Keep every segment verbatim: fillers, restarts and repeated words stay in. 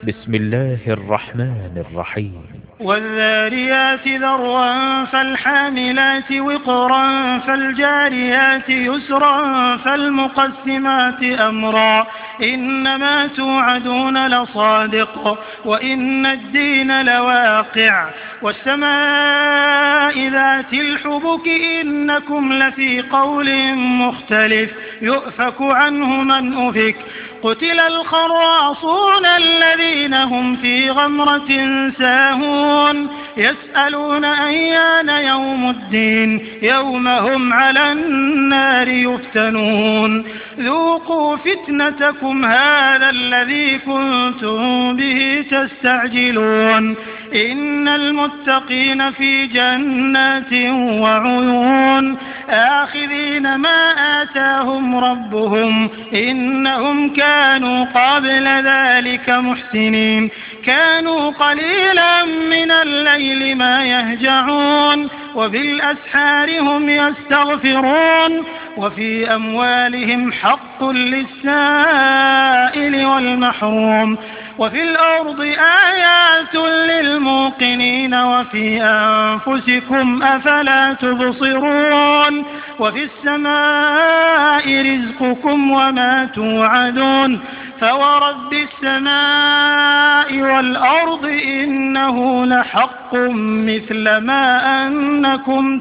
بسم الله الرحمن الرحيم. والذاريات ذروا فالحاملات وقرا فالجاريات يسرا فالمقسمات أمرا إنما توعدون لصادق وإن الدين لواقع والسماء ذات الحبك إنكم لفي قول مختلف يؤفك عنه من أفك قتل الخراصون الذين هم في غمرة ساهون يسألون أيان يوم الدين يوم هم على النار يفتنون ذوقوا فتنتكم هذا الذي كنتم به تستعجلون إن المتقين في جنات وعيون آخذين ما آتاهم ربهم إنهم كانوا قبل ذلك محسنين كانوا قليلا من الليل ما يهجعون وبالأسحار هم يستغفرون وفي أموالهم حق للسائل والمحروم وفي الأرض آيات للموقنين وفي أنفسكم أفلا تبصرون وفي السماء رزقكم وما توعدون فورب السماء والأرض إنه لحق مثل ما أنكم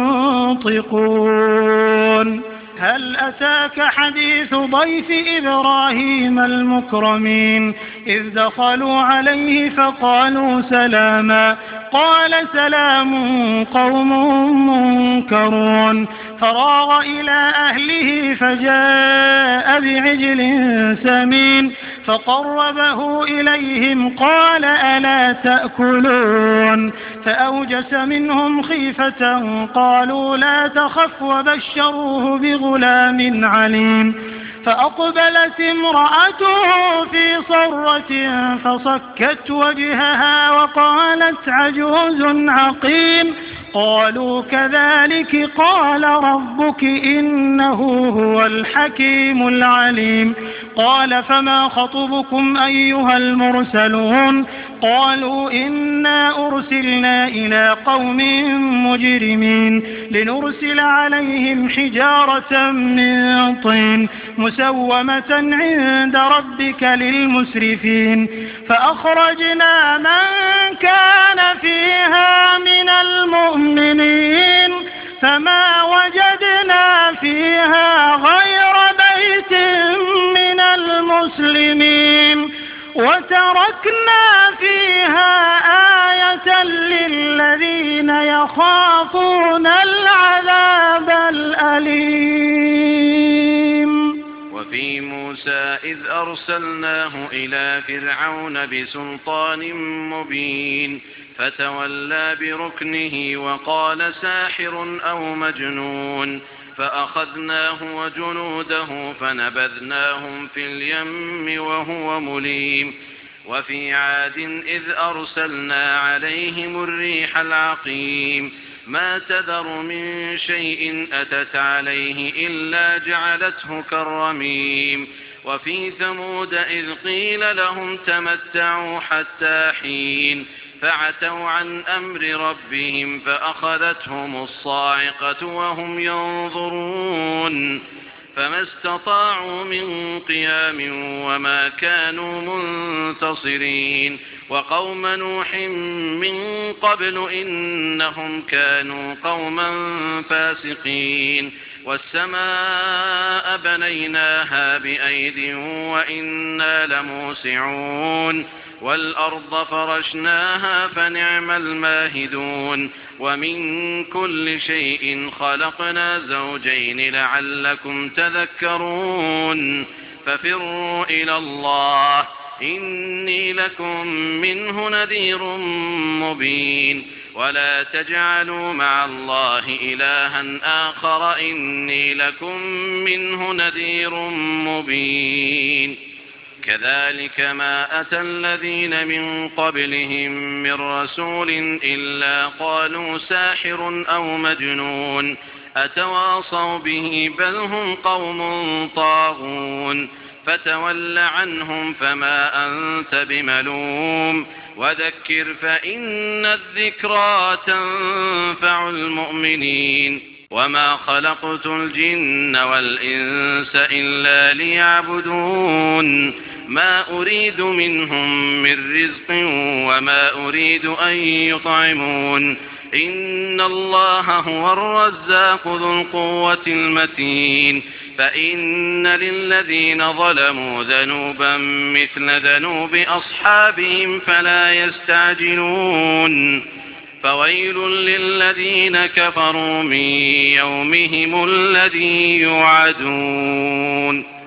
تنطقون هل أتاك حديث ضيف إبراهيم المكرمين إذ دخلوا عليه فقالوا سلاما قال سلام قوم منكرون فراغ إلى أهله فجاء بعجل سمين فقربه إليهم قال ألا تأكلون فأوجس منهم خيفة قالوا لا تخف وبشروه بغلام عليم فأقبلت امرأته في صرة فصكت وجهها وقالت عجوز عقيم قالوا كذلك قال ربك إنه هو الحكيم العليم قال فما خطبكم أيها المرسلون قالوا إنا أرسلنا إلى قوم مجرمين لنرسل عليهم حجارة من طين مسومة عند ربك للمسرفين فأخرجنا من كان فيها من المؤمنين فما وجدنا فيها غير بيت من المسلمين وتركنا فيها آية للذين يخافون العذاب الأليم. وفي موسى إذ أرسلناه إلى فرعون بسلطان مبين فتولى بركنه وقال ساحر أو مجنون فأخذناه وجنوده فنبذناهم في اليم وهو مليم. وفي عاد إذ أرسلنا عليهم الريح العقيم ما تذر من شيء أتت عليه إلا جعلته كالرميم. وفي ثمود إذ قيل لهم تمتعوا حتى حين فعتوا عن أمر ربهم فأخذتهم الصاعقة وهم ينظرون فما استطاعوا من قيام وما كانوا منتصرين. وقوم نوح من قبل إنهم كانوا قوما فاسقين. والسماء بنيناها بأيد وإنا لموسعون والأرض فرشناها فنعم الماهدون. ومن كل شيء خلقنا زوجين لعلكم تذكرون. ففروا إلى الله إني لكم منه نذير مبين. ولا تجعلوا مع الله إلها آخر إني لكم منه نذير مبين. كذلك ما أتى الذين من قبلهم من رسول إلا قالوا ساحر أو مجنون أتواصوا به بل هم قوم طاغون. فتول عنهم فما أنت بملوم وذكر فإن الذكرى تنفع المؤمنين وما خلقت الجن والإنس إلا ليعبدون ما أريد منهم من رزق وما أريد أن يطعمون إن الله هو الرزاق ذو القوة المتين فإن للذين ظلموا ذنوبا مثل ذنوب أصحابهم فلا يستعجلون فويل للذين كفروا من يومهم الذي يوعدون